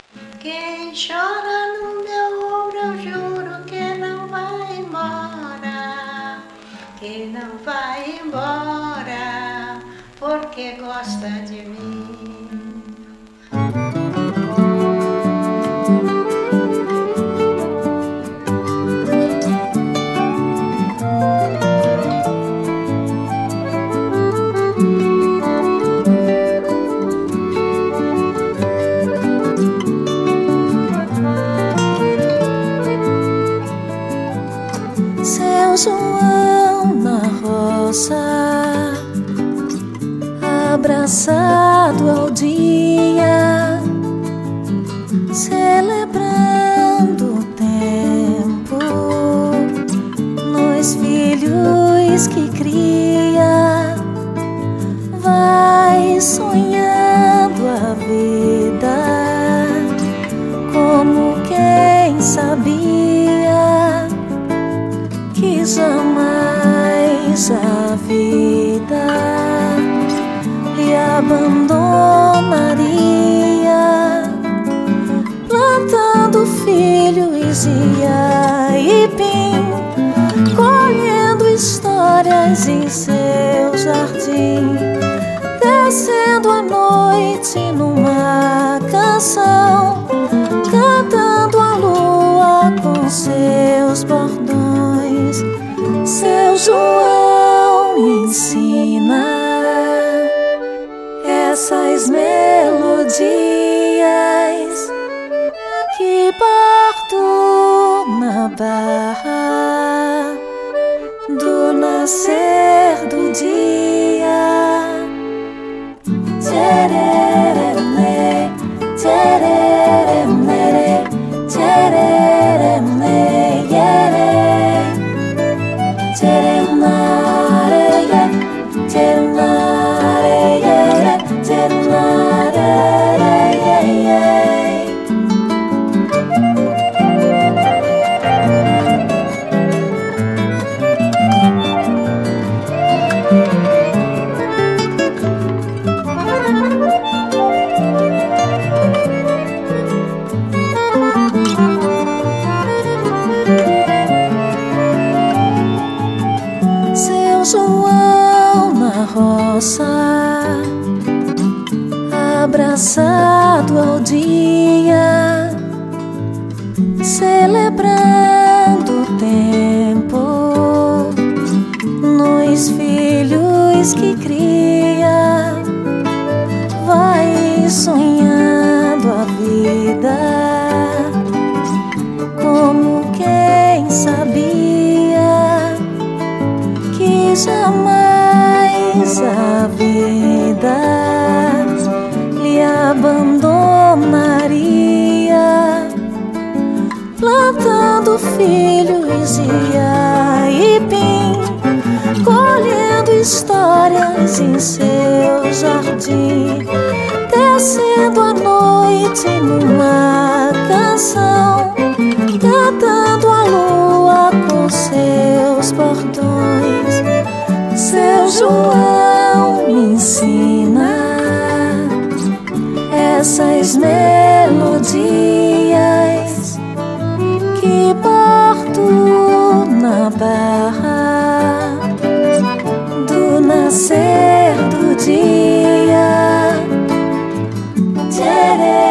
Quem chora no meu ombro, eu juro que não vai embora, que não vai embora, porque gosta de mim. Seu João na roça, abraçado ao dia, celebrando o tempo nos filhos que cria, vai sonhando a vida como quem sabia que jamais a vida lhe abandonaria, plantando filhos e aipim, colhendo histórias em seu jardim, descendo a noite numa canção, cantando a lua com seus bordões. Seu João ensina essas melodias que bordo na barra do nascer do dia. Tchererene, tchererene, tchererene, yere. Seu João na roça, abraçado ao dia, celebrando o tempo nos filhos que cria, vai sonhando a vida como quem sabia que jamais a vida lhe abandonaria, plantando filhos e aipim, colhendo histórias em seu jardim, descendo a noite numa canção, cantando a lua com seus bordões. Seu João me ensina essas melodias que bordo na barra do nascer do dia. Tcherê.